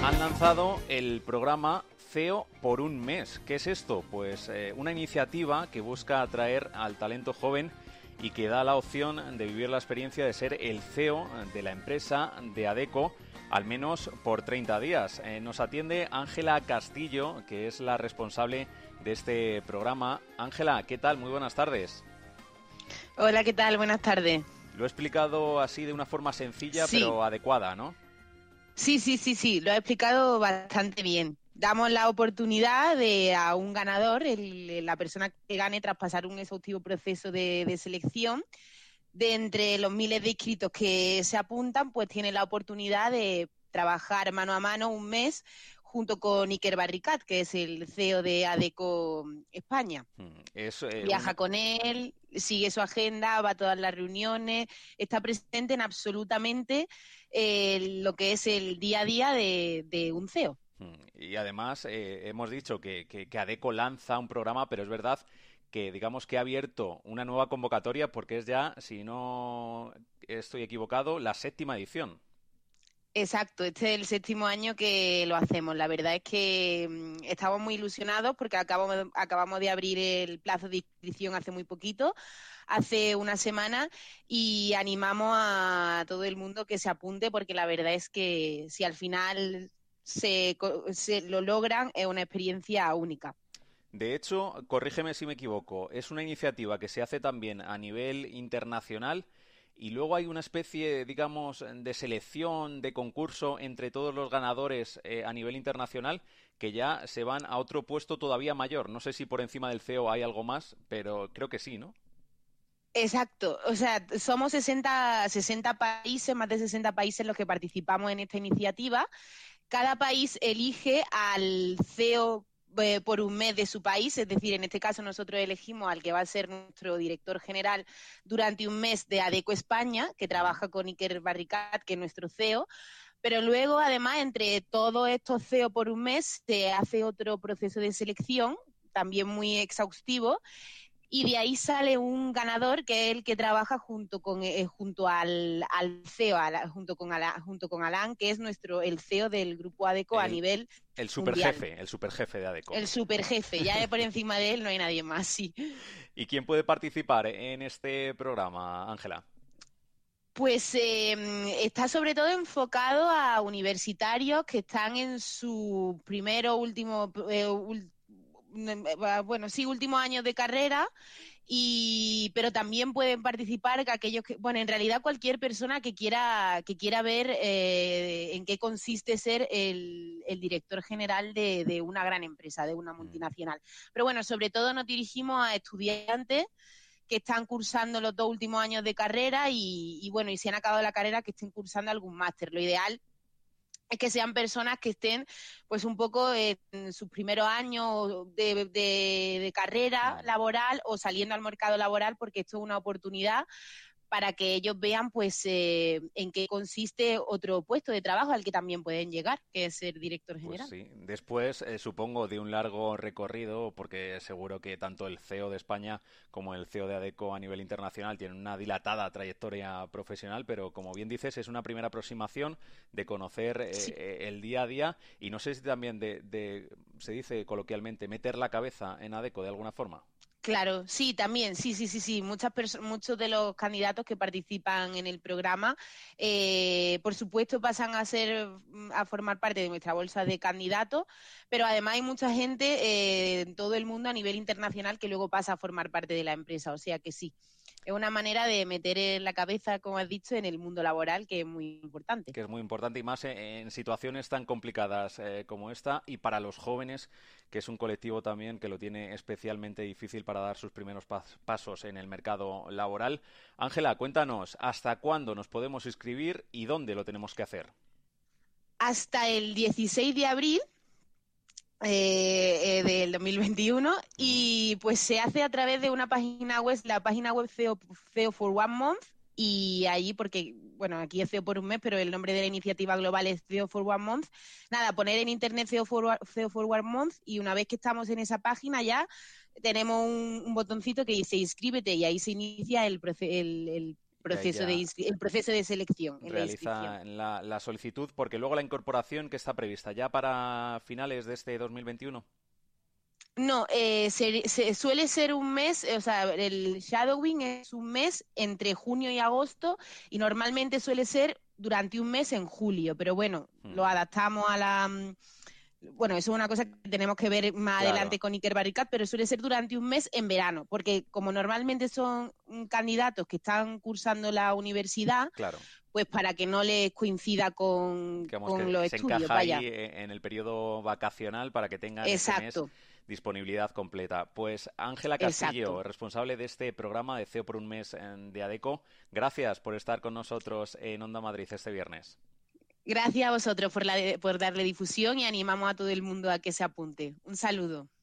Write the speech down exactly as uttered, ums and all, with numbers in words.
Han lanzado el programa C E O por un mes. ¿Qué es esto? Pues eh, una iniciativa que busca atraer al talento joven y que da la opción de vivir la experiencia de ser el C E O de la empresa de Adecco, al menos por treinta días. Eh, nos atiende Ángela Castillo, que es la responsable de este programa. Ángela, ¿qué tal? Muy buenas tardes. Hola, ¿qué tal? Buenas tardes. Lo he explicado así de una forma sencilla, sí. pero adecuada, ¿no? Sí, sí, sí, sí, lo ha explicado bastante bien. Damos la oportunidad de a un ganador, el, la persona que gane tras pasar un exhaustivo proceso de, de selección, de entre los miles de inscritos que se apuntan, pues tiene la oportunidad de trabajar mano a mano un mes junto con Iker Barricat, que es el C E O de Adecco España. Es, eh, Viaja una... con él, sigue su agenda, va a todas las reuniones, está presente en absolutamente eh, lo que es el día a día de, de un C E O. Y además eh, hemos dicho que, que, que Adecco lanza un programa, pero es verdad que digamos que ha abierto una nueva convocatoria porque es ya, si no estoy equivocado, la séptima edición. Exacto, este es el séptimo año que lo hacemos. La verdad es que mmm, estamos muy ilusionados porque acabamos, acabamos de abrir el plazo de inscripción hace muy poquito, hace una semana, y animamos a todo el mundo que se apunte porque la verdad es que si al final se, se lo logran es una experiencia única. De hecho, corrígeme si me equivoco, es una iniciativa que se hace también a nivel internacional. Y luego hay una especie, digamos, de selección, de concurso entre todos los ganadores eh, a nivel internacional que ya se van a otro puesto todavía mayor. No sé si por encima del C E O hay algo más, pero creo que sí, ¿no? Exacto, o sea, somos sesenta, sesenta países, más de sesenta países los que participamos en esta iniciativa. Cada país elige al C E O eh, por un mes de su país, es decir, en este caso nosotros elegimos al que va a ser nuestro director general durante un mes de Adecco España, que trabaja con Iker Barricat, que es nuestro C E O, pero luego además entre todos estos C E O por un mes se hace otro proceso de selección, también muy exhaustivo, y de ahí sale un ganador que es el que trabaja junto con eh, junto al, al C E O, a la, junto con Alan, junto con Alan, que es nuestro el C E O del grupo Adecco a El, nivel el mundial. superjefe, el superjefe de Adecco. El superjefe, ya por encima de él no hay nadie más, sí. ¿Y quién puede participar en este programa, Ángela? Pues eh, está sobre todo enfocado a universitarios que están en su primero último eh, ul, bueno, sí, últimos años de carrera, y pero también pueden participar aquellos que, bueno, en realidad cualquier persona que quiera que quiera ver eh, en qué consiste ser el, el director general de, de una gran empresa, de una multinacional. Pero bueno, sobre todo nos dirigimos a estudiantes que están cursando los dos últimos años de carrera y, y bueno, y si han acabado la carrera, que estén cursando algún máster. Lo ideal es que sean personas que estén pues un poco en sus primeros años de, de, de carrera laboral o saliendo al mercado laboral, porque esto es una oportunidad para que ellos vean pues eh, en qué consiste otro puesto de trabajo al que también pueden llegar, que es ser director general. Pues sí, después eh, supongo de un largo recorrido, porque seguro que tanto el C E O de España como el C E O de Adecco a nivel internacional tienen una dilatada trayectoria profesional, pero como bien dices, es una primera aproximación de conocer eh, sí. el día a día y no sé si también de, de, se dice coloquialmente, meter la cabeza en Adecco de alguna forma. Claro, sí, también, sí, sí, sí, sí. Muchas perso- muchos de los candidatos que participan en el programa, eh, por supuesto, pasan a ser, a formar parte de nuestra bolsa de candidatos, pero además hay mucha gente eh, en todo el mundo a nivel internacional que luego pasa a formar parte de la empresa, o sea que sí. Es una manera de meter en la cabeza, como has dicho, en el mundo laboral, que es muy importante. Que es muy importante y más en, en situaciones tan complicadas eh, como esta y para los jóvenes, que es un colectivo también que lo tiene especialmente difícil para dar sus primeros pas pasos en el mercado laboral. Ángela, cuéntanos, ¿hasta cuándo nos podemos inscribir y dónde lo tenemos que hacer? Hasta el dieciséis de abril Eh, eh, del dos mil veintiuno, y pues se hace a través de una página web, la página web C E O, C E O for One Month, y allí, porque, bueno, aquí es C E O por un mes, pero el nombre de la iniciativa global es C E O for One Month. Nada, poner en internet C E O for, C E O for One Month, y una vez que estamos en esa página ya tenemos un, un botoncito que dice inscríbete, y ahí se inicia el, el, el proceso, de, el proceso de selección. En realiza la, la solicitud, porque luego la incorporación que está prevista ya para finales de este dos mil veintiuno. No, eh, se, se, suele ser un mes, o sea, el shadowing es un mes entre junio y agosto y normalmente suele ser durante un mes en julio, pero bueno, hmm. lo adaptamos a la... Bueno, eso es una cosa que tenemos que ver más claro. adelante con Iker Barricat, pero suele ser durante un mes en verano, porque como normalmente son candidatos que están cursando la universidad, claro. pues para que no les coincida con, Digamos con que los se estudios. encaja vaya. ahí en el periodo vacacional para que tengan Exacto. ese mes disponibilidad completa. Pues Ángela Castillo, Exacto. responsable de este programa de C E O por un mes de ADECO, gracias por estar con nosotros en Onda Madrid este viernes. Gracias a vosotros por, la, por darle difusión y animamos a todo el mundo a que se apunte. Un saludo.